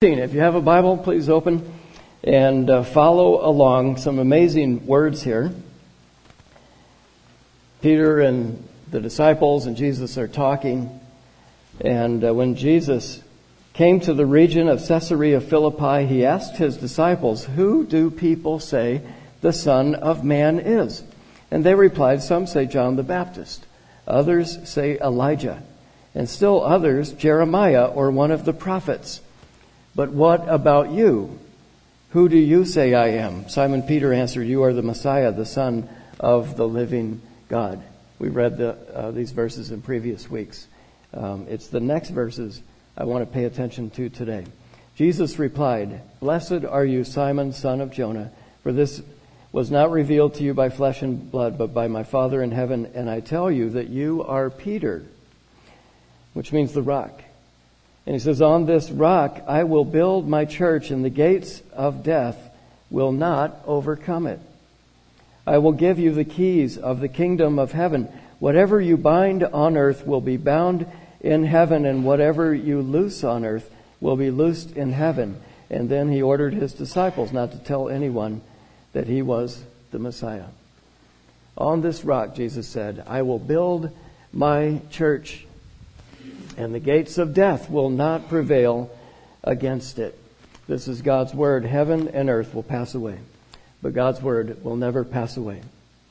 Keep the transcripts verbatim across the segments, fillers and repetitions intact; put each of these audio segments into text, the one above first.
If you have a Bible, please open and uh, follow along. Some amazing words here. Peter and the disciples and Jesus are talking. And uh, when Jesus came to the region of Caesarea Philippi, he asked his disciples, "Who do people say the Son of Man is?" And they replied, "Some say John the Baptist. Others say Elijah. And still others, Jeremiah or one of the prophets. But what about you? Who do you say I am?" Simon Peter answered, "You are the Messiah, the Son of the living God." We read the, uh, these verses in previous weeks. Um, it's the next verses I want to pay attention to today. Jesus replied, "Blessed are you, Simon, son of Jonah, for this was not revealed to you by flesh and blood, but by my Father in heaven. And I tell you that you are Peter," which means the rock. And he says, "On this rock I will build my church, and the gates of death will not overcome it. I will give you the keys of the kingdom of heaven. Whatever you bind on earth will be bound in heaven, and whatever you loose on earth will be loosed in heaven." And then he ordered his disciples not to tell anyone that he was the Messiah. "On this rock," Jesus said, "I will build my church, and the gates of death will not prevail against it." This is God's word. Heaven and earth will pass away, but God's word will never pass away.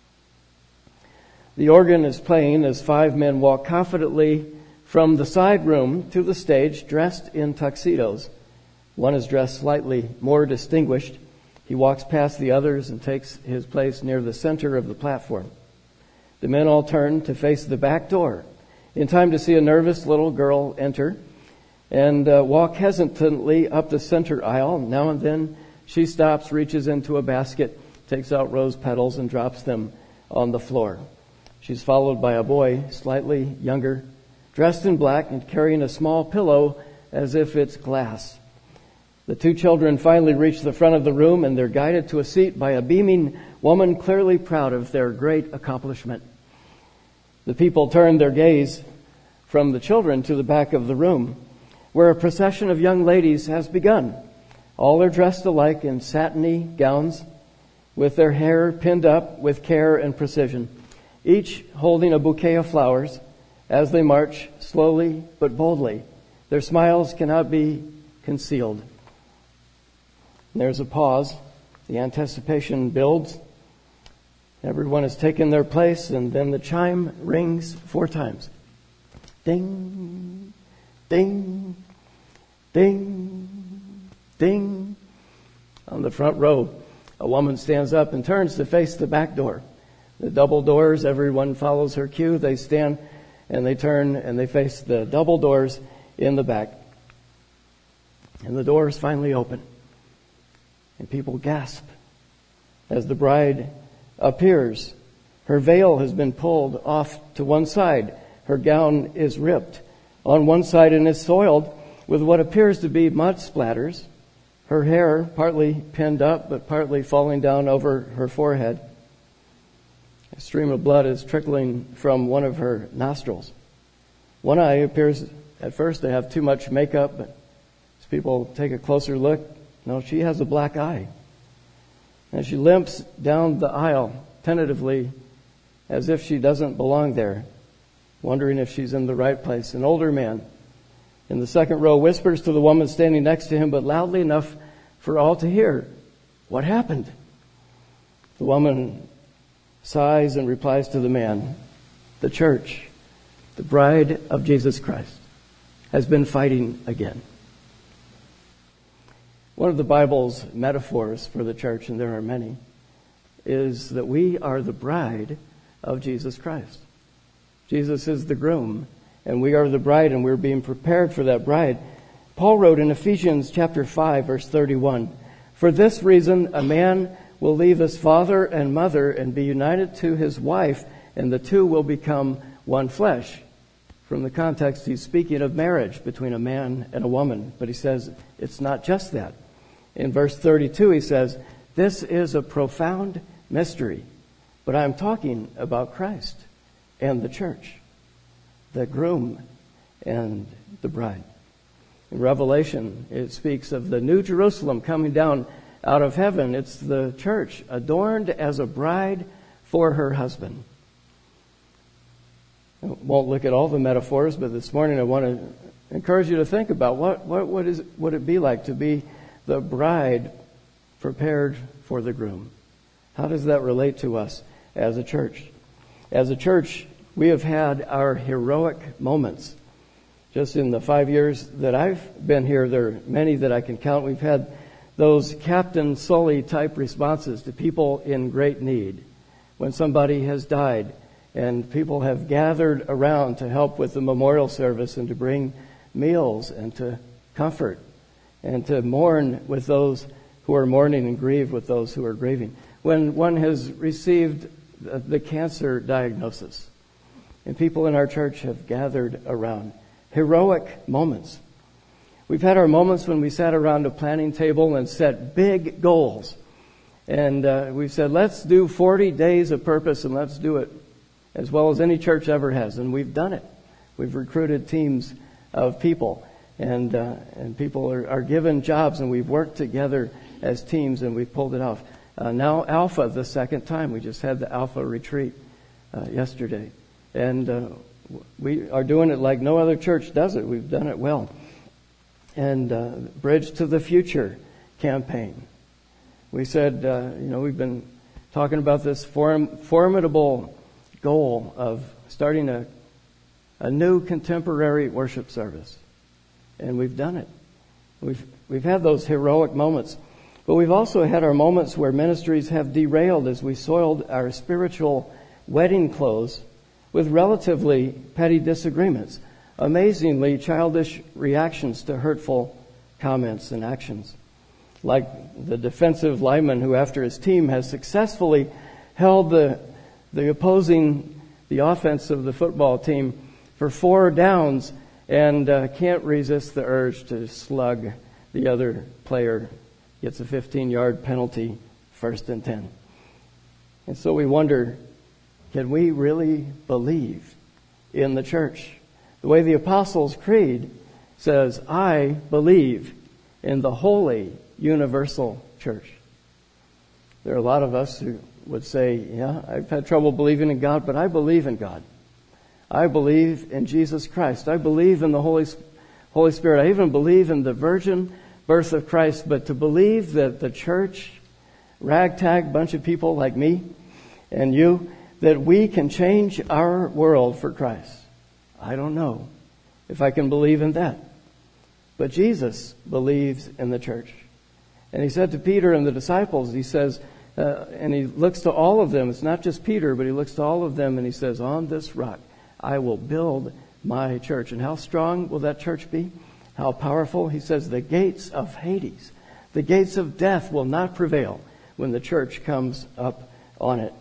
The organ is playing as five men walk confidently from the side room to the stage, dressed in tuxedos. One is dressed slightly more distinguished. He walks past the others and takes his place near the center of the platform. The men all turn to face the back door, in time to see a nervous little girl enter and uh, walk hesitantly up the center aisle. Now and then she stops, reaches into a basket, takes out rose petals, and drops them on the floor. She's followed by a boy, slightly younger, dressed in black and carrying a small pillow as if it's glass. The two children finally reach the front of the room, and they're guided to a seat by a beaming woman, clearly proud of their great accomplishment. The people turn their gaze from the children to the back of the room, where a procession of young ladies has begun. All are dressed alike in satiny gowns, with their hair pinned up with care and precision, each holding a bouquet of flowers as they march slowly but boldly. Their smiles cannot be concealed. There's a pause. The anticipation builds. Everyone has taken their place, and then the chime rings four times. Ding, ding, ding, ding. On the front row, a woman stands up and turns to face the back door. The double doors, everyone follows her cue. They stand and they turn and they face the double doors in the back. And the doors finally open. And people gasp as the bride appears. Her veil has been pulled off to one side. Her gown is ripped on one side and is soiled with what appears to be mud splatters. Her hair partly pinned up but partly falling down over her forehead. A stream of blood is trickling from one of her nostrils. One eye appears at first to have too much makeup, but as people take a closer look, no, she has a black eye. And she limps down the aisle tentatively as if she doesn't belong there, wondering if she's in the right place. An older man in the second row whispers to the woman standing next to him, but loudly enough for all to hear, "What happened?" The woman sighs and replies to the man, "The church, the bride of Jesus Christ, has been fighting again." One of the Bible's metaphors for the church, and there are many, is that we are the bride of Jesus Christ. Jesus is the groom, and we are the bride, and we're being prepared for that bride. Paul wrote in Ephesians chapter five, verse thirty-one, "For this reason a man will leave his father and mother and be united to his wife, and the two will become one flesh." From the context, he's speaking of marriage between a man and a woman, but he says it's not just that. In verse thirty-two, he says, "This is a profound mystery, but I'm talking about Christ and the church, the groom and the bride." In Revelation, it speaks of the New Jerusalem coming down out of heaven. It's the church adorned as a bride for her husband. I won't look at all the metaphors, but this morning I want to encourage you to think about what, what, what is, would it be like to be the bride prepared for the groom? How does that relate to us as a church? As a church, we have had our heroic moments. Just in the five years that I've been here, there are many that I can count. We've had those Captain Sully type responses to people in great need. When somebody has died and people have gathered around to help with the memorial service and to bring meals and to comfort and to mourn with those who are mourning and grieve with those who are grieving. When one has received the cancer diagnosis and people in our church have gathered around. Heroic moments. We've had our moments when we sat around a planning table and set big goals. And uh, we said, let's do forty days of purpose and let's do it as well as any church ever has. And we've done it. We've recruited teams of people. And uh, and people are, are given jobs, and we've worked together as teams, and we've pulled it off. Uh, now Alpha, the second time. We just had the Alpha retreat uh, yesterday. And uh, we are doing it like no other church does it. We've done it well. And uh, Bridge to the Future campaign. We said, uh, you know, we've been talking about this form, formidable goal of starting a, a new contemporary worship service. And we've done it. We've we've had those heroic moments. But we've also had our moments where ministries have derailed as we soiled our spiritual wedding clothes with relatively petty disagreements, amazingly childish reactions to hurtful comments and actions. Like the defensive lineman who, after his team has successfully held the the opposing, the offense of the football team for four downs and uh, can't resist the urge to slug the other player, gets a fifteen-yard penalty, first and ten. And so we wonder, can we really believe in the church? The way the Apostles' Creed says, I believe in the holy universal church. There are a lot of us who would say, yeah, I've had trouble believing in God, but I believe in God. I believe in Jesus Christ. I believe in the Holy, Holy Spirit. I even believe in the virgin birth of Christ. But to believe that the church, ragtag bunch of people like me and you, that we can change our world for Christ, I don't know if I can believe in that. But Jesus believes in the church. And he said to Peter and the disciples, he says, uh, and he looks to all of them. It's not just Peter, but he looks to all of them and he says, on this rock, I will build my church. And how strong will that church be? How powerful? He says, the gates of Hades, the gates of death will not prevail when the church comes up on it.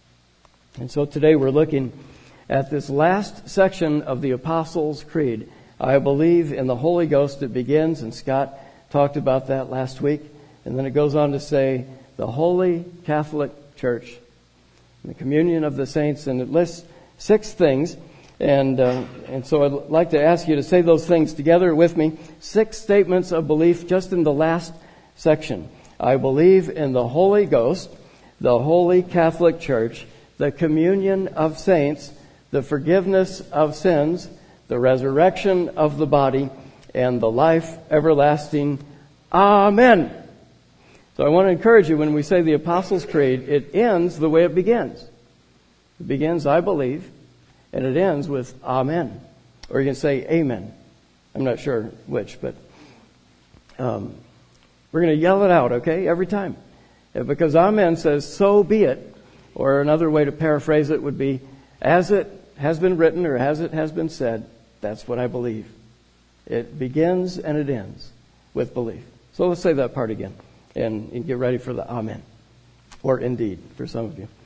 And so today we're looking at this last section of the Apostles' Creed. I believe in the Holy Ghost. It begins, and Scott talked about that last week. And then it goes on to say, the Holy Catholic Church, the communion of the saints, and it lists six things. And uh, and so I'd like to ask you to say those things together with me. Six statements of belief just in the last section. I believe in the Holy Ghost, the Holy Catholic Church, the communion of saints, the forgiveness of sins, the resurrection of the body, and the life everlasting. Amen. So I want to encourage you, when we say the Apostles' Creed, it ends the way it begins. It begins, I believe, and it ends with Amen. Or you can say Amen. I'm not sure which, but um, we're going to yell it out, okay, every time. Because Amen says, so be it. Or another way to paraphrase it would be, as it has been written or as it has been said, that's what I believe. It begins and it ends with belief. So let's say that part again and, and get ready for the Amen. Or indeed, for some of you.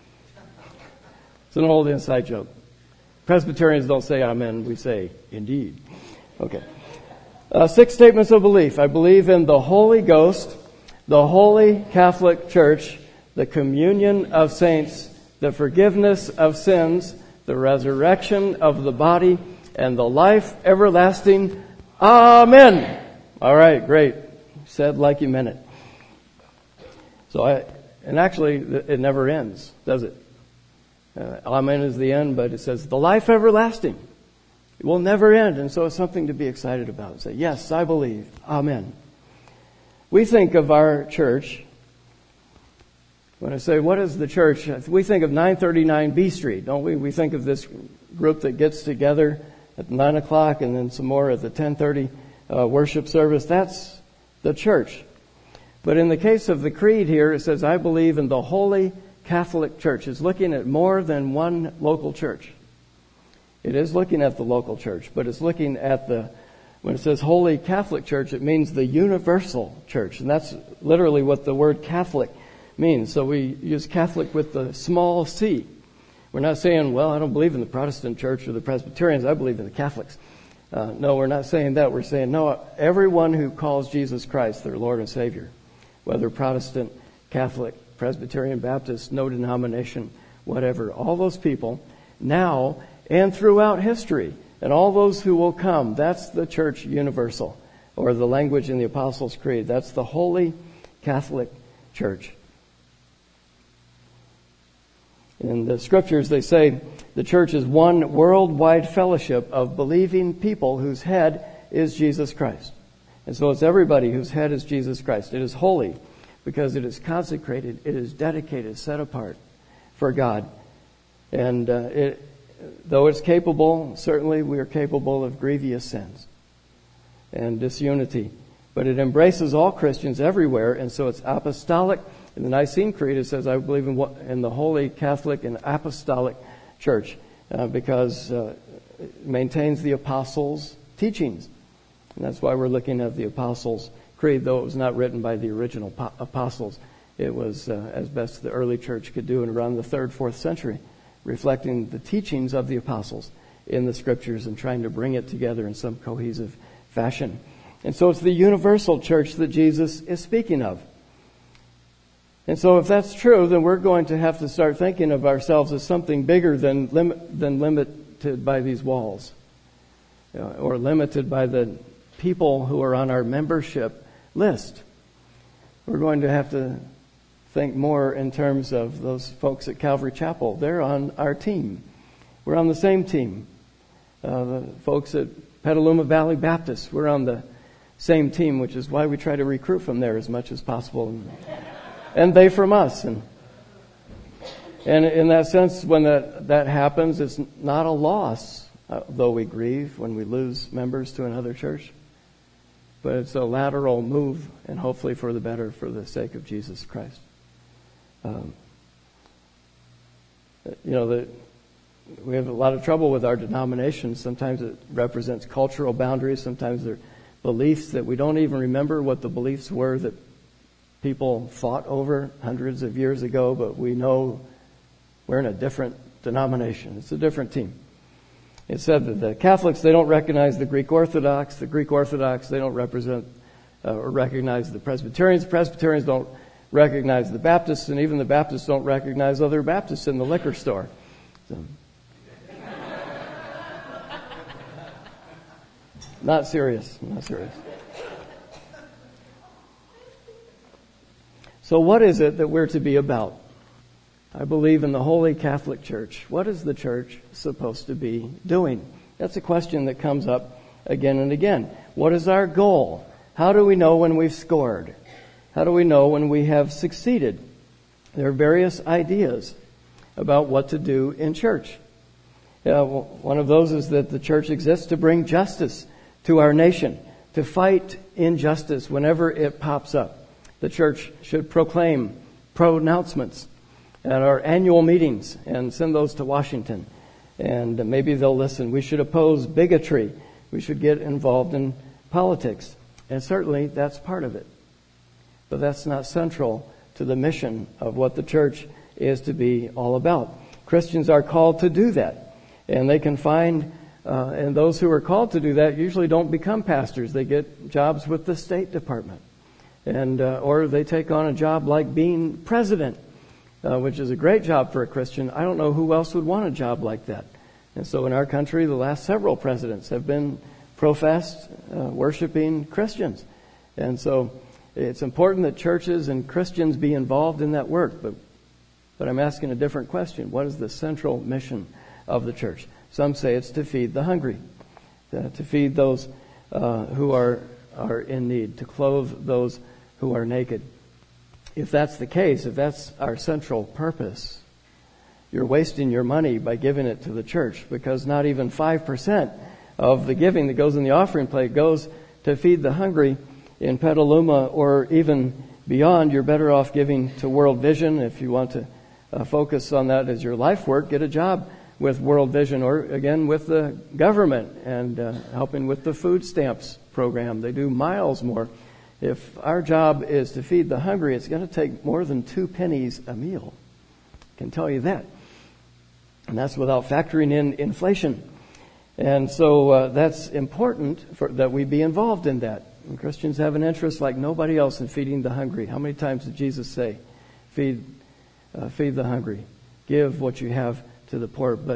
It's an old inside joke. Presbyterians don't say Amen, we say indeed. Okay. Uh, six statements of belief. I believe in the Holy Ghost, the Holy Catholic Church, the communion of saints, the forgiveness of sins, the resurrection of the body, and the life everlasting. Amen. All right, great. Said like you meant it. So I, and actually, it never ends, does it? Uh, amen is the end, but it says the life everlasting. It will never end, and so it's something to be excited about. Say, yes, I believe. Amen. We think of our church. When I say, what is the church? We think of nine thirty-nine B Street, don't we? We think of this group that gets together at nine o'clock and then some more at the ten thirty uh, worship service. That's the church. But in the case of the creed here, it says, I believe in the Holy Catholic Church. It's looking at more than one local church. It is looking at the local church, but it's looking at the, when it says Holy Catholic Church, it means the universal church. And that's literally what the word Catholic means. So we use Catholic with the small c. We're not saying, well, I don't believe in the Protestant church or the Presbyterians. I believe in the Catholics. Uh, no, we're not saying that. We're saying, no, everyone who calls Jesus Christ their Lord and Savior, whether Protestant, Catholic, Presbyterian, Baptist, no denomination, whatever, all those people now and throughout history, and all those who will come, that's the church universal, or the language in the Apostles' Creed. That's the Holy Catholic Church. In the scriptures, they say the church is one worldwide fellowship of believing people whose head is Jesus Christ. And so it's everybody whose head is Jesus Christ. It is holy because it is consecrated, it is dedicated, set apart for God. And uh, it, though it's capable, certainly we are capable of grievous sins and disunity. But it embraces all Christians everywhere, and so it's apostolic. In the Nicene Creed, it says, I believe in, what, in the Holy Catholic and Apostolic Church uh, because uh, it maintains the Apostles' teachings. And that's why we're looking at the Apostles' Creed, though it was not written by the original po- apostles. It was uh, as best the early church could do in around the third, fourth century, reflecting the teachings of the apostles in the scriptures and trying to bring it together in some cohesive fashion. And so it's the universal church that Jesus is speaking of. And so if that's true, then we're going to have to start thinking of ourselves as something bigger than lim- than limited by these walls, you know, or limited by the people who are on our membership list. We're going to have to think more in terms of those folks at Calvary Chapel. They're on our team. We're on the same team. Uh, the folks at Petaluma Valley Baptist, we're on the same team, which is why we try to recruit from there as much as possible. And, and they from us. And, and in that sense, when that, that happens, it's not a loss, uh, though we grieve when we lose members to another church. But it's a lateral move, and hopefully for the better, for the sake of Jesus Christ. Um, you know, the, we have a lot of trouble with our denominations. Sometimes it represents cultural boundaries. Sometimes they're beliefs that we don't even remember what the beliefs were that people fought over hundreds of years ago, but we know we're in a different denomination. It's a different team. It said that the Catholics, they don't recognize the Greek Orthodox. The Greek Orthodox, they don't represent uh, or recognize the Presbyterians. Presbyterians don't recognize the Baptists, and even the Baptists don't recognize other Baptists in the liquor store. So, not serious, not serious. So what is it that we're to be about? I believe in the Holy Catholic Church. What is the church supposed to be doing? That's a question that comes up again and again. What is our goal? How do we know when we've scored? How do we know when we have succeeded? There are various ideas about what to do in church. Uh, one of those is that the church exists to bring justice to our nation, to fight injustice whenever it pops up. The church should proclaim pronouncements at our annual meetings and send those to Washington. And maybe they'll listen. We should oppose bigotry. We should get involved in politics. And certainly that's part of it. But that's not central to the mission of what the church is to be all about. Christians are called to do that. And they can find, uh, and those who are called to do that usually don't become pastors. They get jobs with the State Department. And uh, or they take on a job like being president, uh, which is a great job for a Christian. I don't know who else would want a job like that. And so in our country, the last several presidents have been professed, uh, worshiping Christians. And so it's important that churches and Christians be involved in that work. But, but I'm asking a different question. What is the central mission of the church? Some say it's to feed the hungry, uh, to feed those uh, who are, are in need, to clothe those who are naked. If that's the case, if that's our central purpose, you're wasting your money by giving it to the church, because not even five percent of the giving that goes in the offering plate goes to feed the hungry in Petaluma or even beyond. You're better off giving to World Vision. If you want to uh, focus on that as your life work, get a job with World Vision or, again, with the government and uh, helping with the food stamps program. They do miles more. If our job is to feed the hungry, it's going to take more than two pennies a meal. I can tell you that. And that's without factoring in inflation. And so uh, that's important for, that we be involved in that. And Christians have an interest like nobody else in feeding the hungry. How many times did Jesus say, feed, uh, feed the hungry, give what you have to the poor? But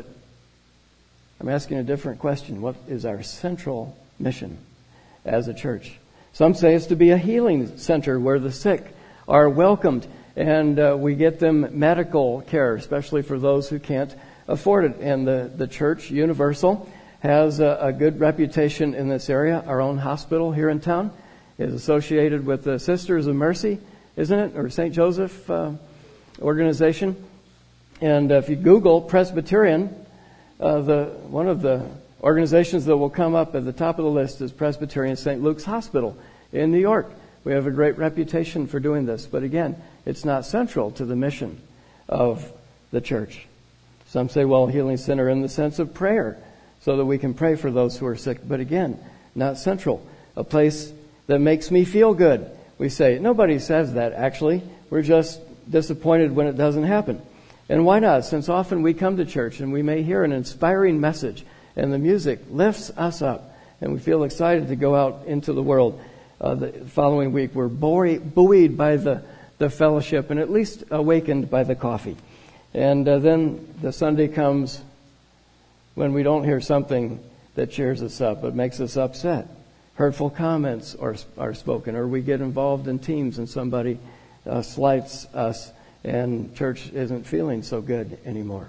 I'm asking a different question. What is our central mission as a church? Some say it's to be a healing center where the sick are welcomed and uh, we get them medical care, especially for those who can't afford it. And the, the church, Universal, has a, a good reputation in this area. Our own hospital here in town is associated with the Sisters of Mercy, isn't it? Or Saint Joseph uh, organization. And uh, if you Google Presbyterian, uh, the one of the organizations that will come up at the top of the list is Presbyterian Saint Luke's Hospital in New York. We have a great reputation for doing this. But again, it's not central to the mission of the church. Some say, well, healing center in the sense of prayer, so that we can pray for those who are sick. But again, not central. A place that makes me feel good. We say, nobody says that, actually. We're just disappointed when it doesn't happen. And why not? Since often we come to church and we may hear an inspiring message and the music lifts us up and we feel excited to go out into the world. Uh, the following week we're buoyed by the, the fellowship and at least awakened by the coffee. And uh, then the Sunday comes when we don't hear something that cheers us up, but makes us upset. Hurtful comments are, are spoken, or we get involved in teams and somebody uh, slights us and church isn't feeling so good anymore.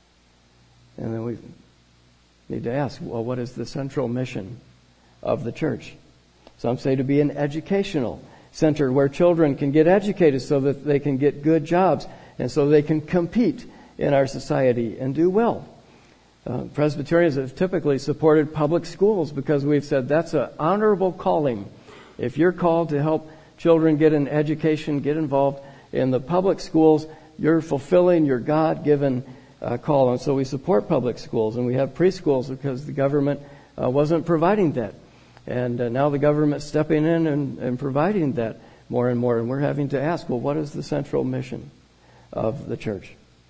And then we need to ask, well, what is the central mission of the church? Some say to be an educational center where children can get educated so that they can get good jobs and so they can compete in our society and do well. Uh, Presbyterians have typically supported public schools because we've said that's an honorable calling. If you're called to help children get an education, get involved in the public schools, you're fulfilling your God-given uh, call. And so we support public schools, and we have preschools because the government uh, wasn't providing that. And uh, now the government's stepping in and, and providing that more and more. And we're having to ask, well, what is the central mission of the church?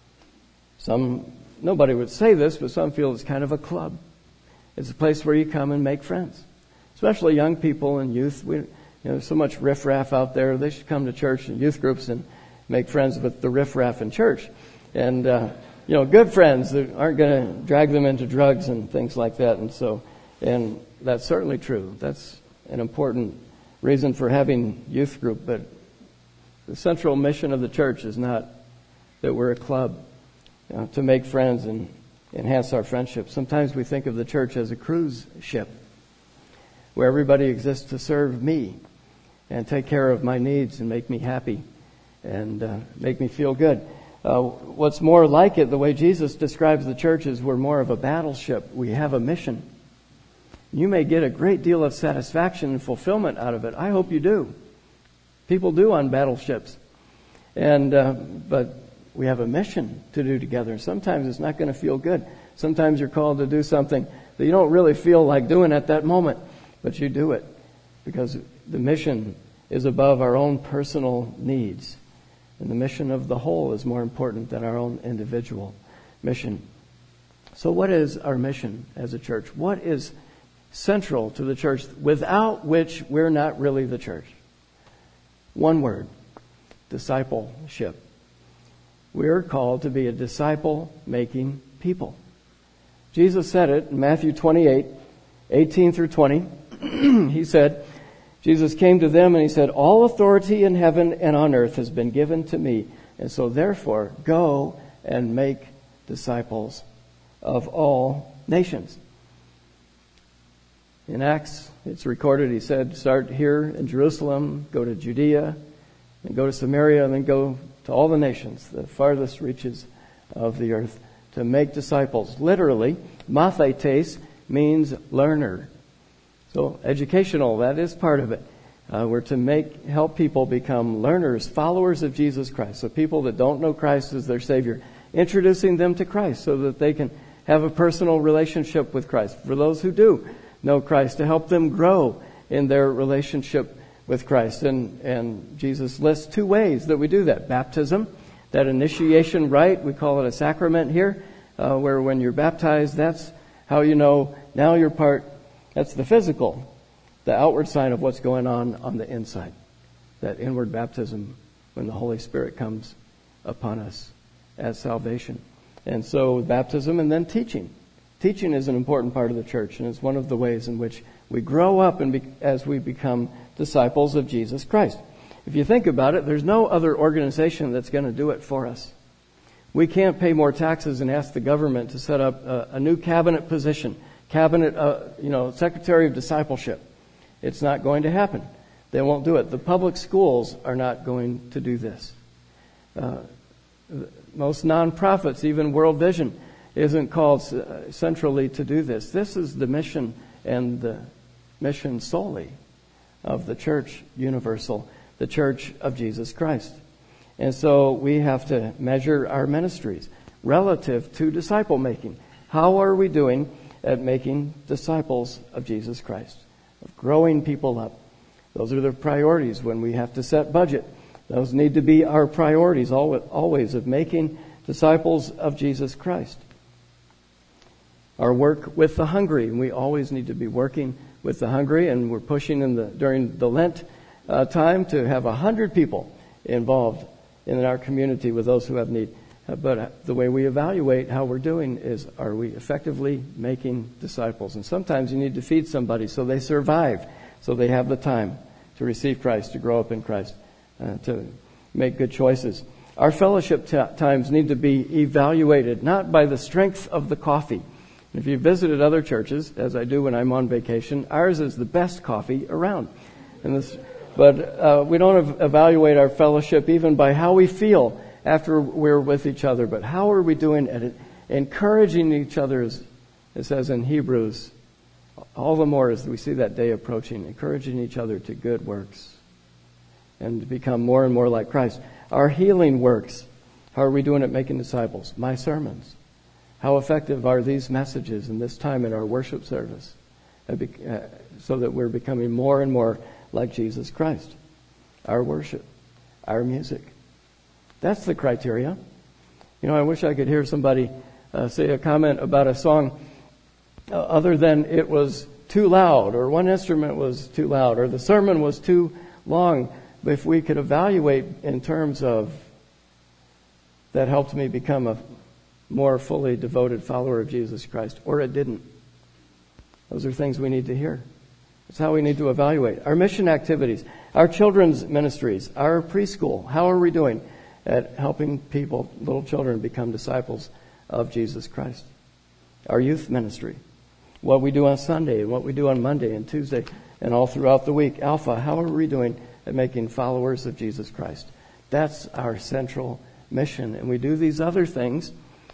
Some Nobody would say this, but some feel it's kind of a club. It's a place where you come and make friends, especially young people and youth. We, you know, there's so much riffraff out there. They should come to church and youth groups and make friends with the riffraff in church. And, uh, you know, good friends that aren't going to drag them into drugs and things like that. And so, and that's certainly true. That's an important reason for having youth group. But the central mission of the church is not that we're a club. You know, to make friends and enhance our friendship. Sometimes we think of the church as a cruise ship where everybody exists to serve me and take care of my needs and make me happy and uh, make me feel good. Uh, what's more like it, the way Jesus describes the church, is we're more of a battleship. We have a mission. You may get a great deal of satisfaction and fulfillment out of it. I hope you do. People do on battleships. And uh, but we have a mission to do together. Sometimes it's not going to feel good. Sometimes you're called to do something that you don't really feel like doing at that moment, but you do it because the mission is above our own personal needs. And the mission of the whole is more important than our own individual mission. So what is our mission as a church? What is central to the church without which we're not really the church? One word: discipleship. We're called to be a disciple-making people. Jesus said it in Matthew twenty-eight, eighteen through twenty. He said, Jesus came to them and he said, all authority in heaven and on earth has been given to me. And so therefore, go and make disciples of all nations. In Acts, it's recorded, he said, start here in Jerusalem, go to Judea, and go to Samaria, and then go to all the nations, the farthest reaches of the earth, to make disciples. Literally, mathetes means learner. So educational, that is part of it. Uh, we're to make help people become learners, followers of Jesus Christ. So people that don't know Christ as their Savior, introducing them to Christ so that they can have a personal relationship with Christ. For those who do know Christ, to help them grow in their relationship with Christ. And, and Jesus lists two ways that we do that. Baptism, that initiation rite, we call it a sacrament here, uh, where when you're baptized, that's how you know now you're part, that's the physical, the outward sign of what's going on on the inside. That inward baptism when the Holy Spirit comes upon us as salvation. And so baptism and then teaching. Teaching is an important part of the church, and it's one of the ways in which we grow up and be, as we become disciples of Jesus Christ. If you think about it, there's no other organization that's going to do it for us. We can't pay more taxes and ask the government to set up a, a new cabinet position, cabinet, uh, you know, secretary of discipleship. It's not going to happen. They won't do it. The public schools are not going to do this. Uh, most nonprofits, even World Vision, isn't called centrally to do this. This is the mission and the mission solely of the church universal, the church of Jesus Christ. And so we have to measure our ministries relative to disciple making. How are we doing at making disciples of Jesus Christ, of growing people up? Those are the priorities when we have to set budget. Those need to be our priorities always, of making disciples of Jesus Christ. Our work with the hungry, and we always need to be working with the hungry, and we're pushing in the during the Lent uh, time to have a hundred people involved in our community with those who have need. Uh, but uh, the way we evaluate how we're doing is, are we effectively making disciples? And sometimes you need to feed somebody so they survive, so they have the time to receive Christ, to grow up in Christ, uh, to make good choices. Our fellowship t- times need to be evaluated not by the strength of the coffee. If you visited other churches, as I do when I'm on vacation, ours is the best coffee around. And this, but uh, we don't evaluate our fellowship even by how we feel after we're with each other, but how are we doing at it? Encouraging each other, as it says in Hebrews, all the more as we see that day approaching, encouraging each other to good works and to become more and more like Christ. Our healing works, how are we doing at making disciples? My sermons. How effective are these messages in this time in our worship service so that we're becoming more and more like Jesus Christ? Our worship, our music. That's the criteria. You know, I wish I could hear somebody uh, say a comment about a song uh, other than it was too loud, or one instrument was too loud, or the sermon was too long. But if we could evaluate in terms of that helped me become a more fully devoted follower of Jesus Christ, or it didn't. Those are things we need to hear. That's how we need to evaluate. Our mission activities, our children's ministries, our preschool, how are we doing at helping people, little children, become disciples of Jesus Christ? Our youth ministry, what we do on Sunday and what we do on Monday and Tuesday and all throughout the week. Alpha, how are we doing at making followers of Jesus Christ? That's our central mission. And we do these other things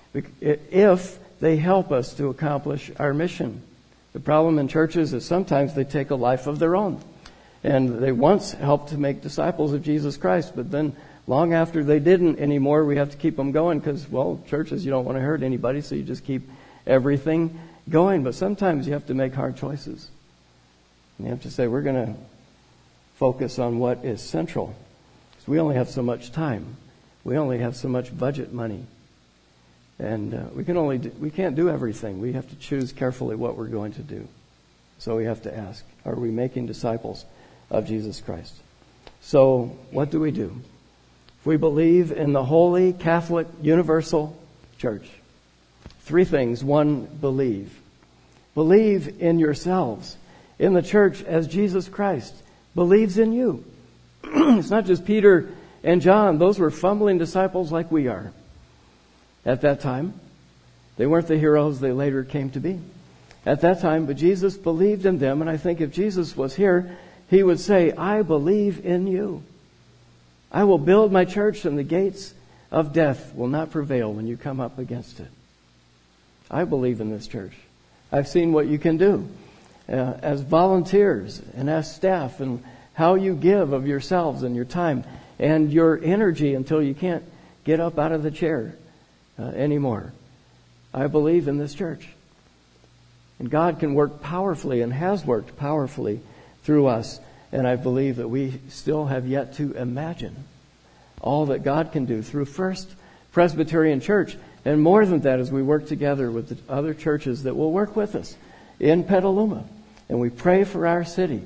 if they help us to accomplish our mission. The problem in churches is sometimes they take a life of their own. And they once helped to make disciples of Jesus Christ, but then long after they didn't anymore, we have to keep them going because, well, churches, you don't want to hurt anybody, so you just keep everything going. But sometimes you have to make hard choices. And you have to say, we're going to focus on what is central. Because we only have so much time. We only have so much budget money. And uh, we can only do, we can't do everything. We have to choose carefully what we're going to do. So we have to ask, are we making disciples of Jesus Christ? So what do we do? If we believe in the Holy Catholic Universal Church, three things. One, believe. Believe in yourselves, in the church as Jesus Christ believes in you. It's not just Peter and John. Those were fumbling disciples like we are at that time. They weren't the heroes they later came to be at that time, but Jesus believed in them. And I think if Jesus was here, he would say, I believe in you. I will build my church, and the gates of death will not prevail when you come up against it. I believe in this church. I've seen what you can do uh, as volunteers and as staff, and how you give of yourselves and your time and your energy until you can't get up out of the chair uh, anymore. I believe in this church. And God can work powerfully and has worked powerfully through us. And I believe that we still have yet to imagine all that God can do through First Presbyterian Church. And more than that, as we work together with the other churches that will work with us in Petaluma. And we pray for our city.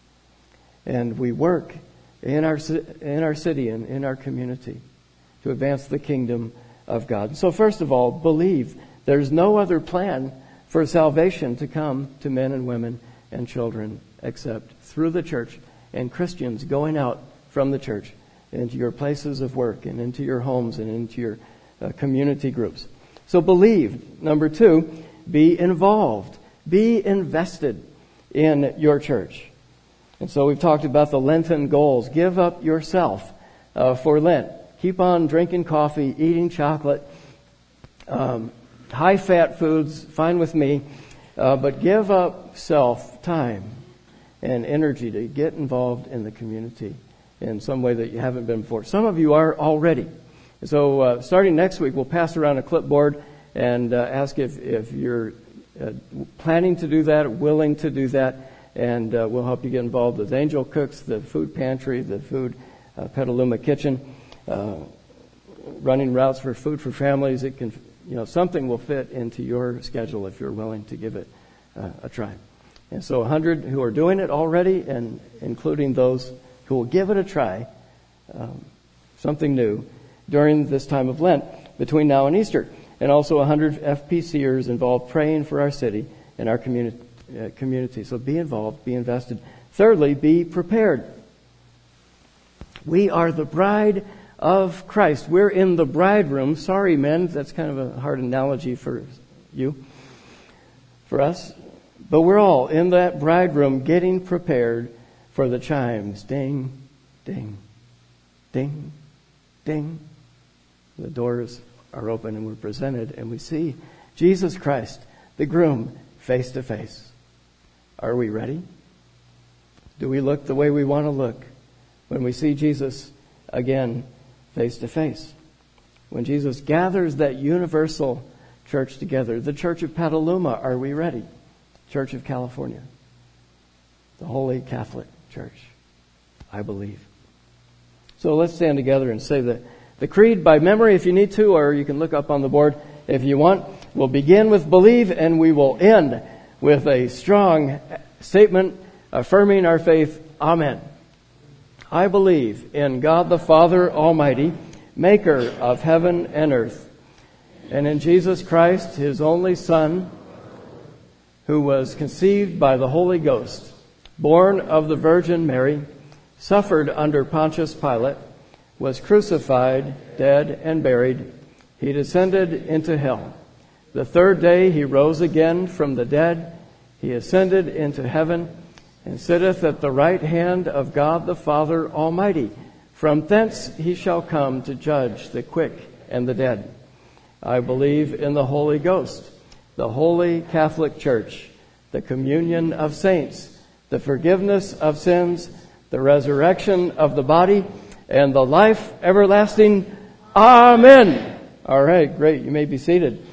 And we work in our in our city and in our community to advance the kingdom of God. So first of all, believe. There's no other plan for salvation to come to men and women and children except through the church and Christians going out from the church into your places of work and into your homes and into your uh, community groups. So believe. Number two, be involved. Be invested in your church. And so we've talked about the Lenten goals. Give up yourself uh, for Lent. Keep on drinking coffee, eating chocolate, um, high-fat foods, fine with me. Uh, but give up self, time, and energy to get involved in the community in some way that you haven't been before. Some of you are already. So uh, starting next week, we'll pass around a clipboard and uh, ask if, if you're uh, planning to do that, willing to do that. And uh, we'll help you get involved with Angel Cooks, the food pantry, the food uh, Petaluma kitchen, uh, running routes for food for families. It can, you know, something will fit into your schedule if you're willing to give it uh, a try. And so one hundred who are doing it already, and including those who will give it a try, um, something new during this time of Lent between now and Easter. And also one hundred F P C ers involved praying for our city and our community. Uh, community. So be involved, be invested. Thirdly, be prepared. We are the bride of Christ. We're in the bride room. Sorry, men, that's kind of a hard analogy for you, for us. But we're all in that bride room getting prepared for the chimes. Ding, ding, ding, ding. The doors are open and we're presented and we see Jesus Christ, the groom, face to face. Are we ready? Do we look the way we want to look when we see Jesus again face to face? When Jesus gathers that universal church together, the Church of Petaluma, are we ready? Church of California, the Holy Catholic Church, I believe. So let's stand together and say the, the creed by memory if you need to, or you can look up on the board if you want. We'll begin with believe and we will end with a strong statement affirming our faith. Amen. I believe in God the Father Almighty, maker of heaven and earth, and in Jesus Christ, his only Son, who was conceived by the Holy Ghost, born of the Virgin Mary, suffered under Pontius Pilate, was crucified, dead, and buried. He descended into hell. The third day he rose again from the dead. He ascended into heaven and sitteth at the right hand of God the Father Almighty. From thence he shall come to judge the quick and the dead. I believe in the Holy Ghost, the Holy Catholic Church, the communion of saints, the forgiveness of sins, the resurrection of the body, and the life everlasting. Amen. All right, great. You may be seated.